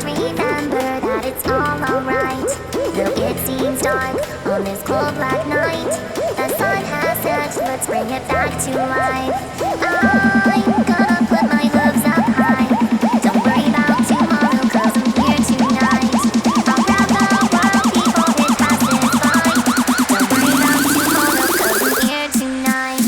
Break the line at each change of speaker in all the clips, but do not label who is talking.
remember that it's all alright. Though it seems dark on this cold black night, the sun has set, let's bring it back to life. I'm gonna put my hooves up high. Don't worry about tomorrow, 'cause I'm here tonight. I'll grab the world before it passes by. Don't worry about tomorrow, 'cause I'm here tonight.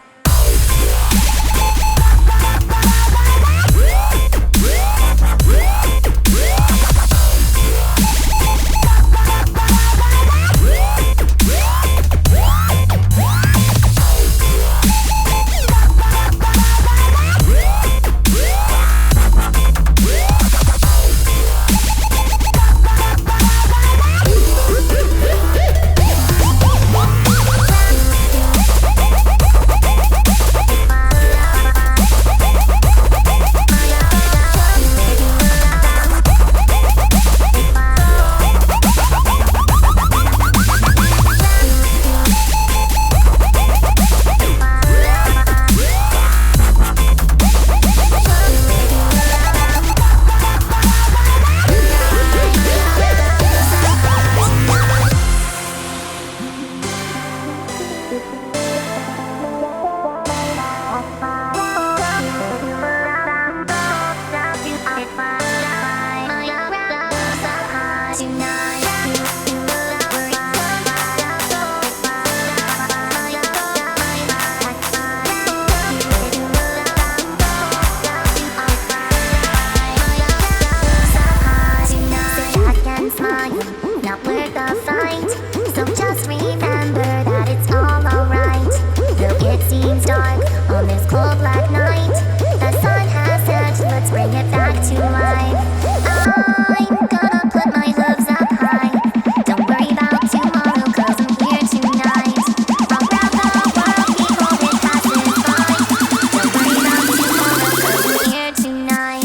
Not worth the fight, so just remember that it's all alright. Though it seems dark on this cold black night, the sun has set, let's bring it back to life. I'm gonna put my hooves up high. Don't worry about tomorrow, 'cause I'm here tonight. I'll grab the world before it passes by. Don't worry about tomorrow, 'cause I'm here tonight.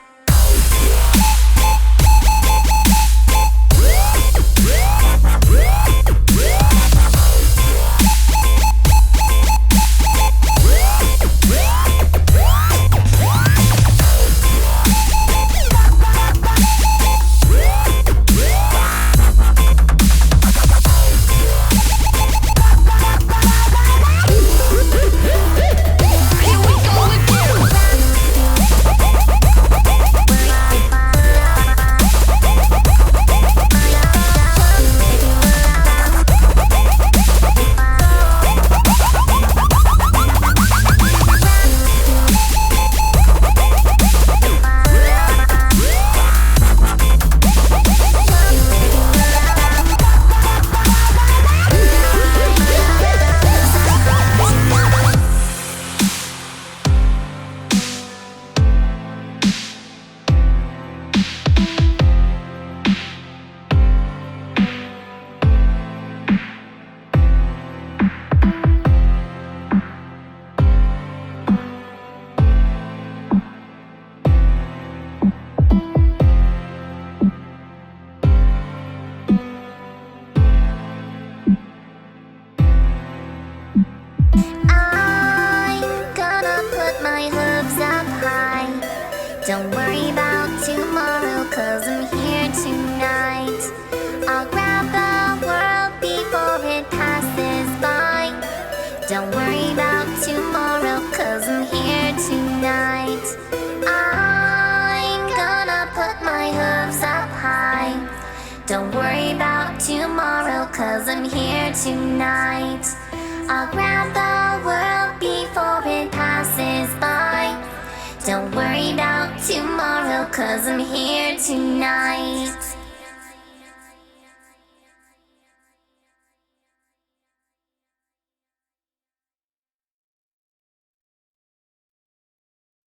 Don't worry about tomorrow, 'cause I'm here tonight. I'll grab the world before it passes by. Don't worry about tomorrow, 'cause I'm here tonight. I'm gonna put my hooves up high. Don't worry about tomorrow, 'cause I'm here tonight. I'll grab the world before it passes by. Don't worry about tomorrow, 'cause I'm here tonight.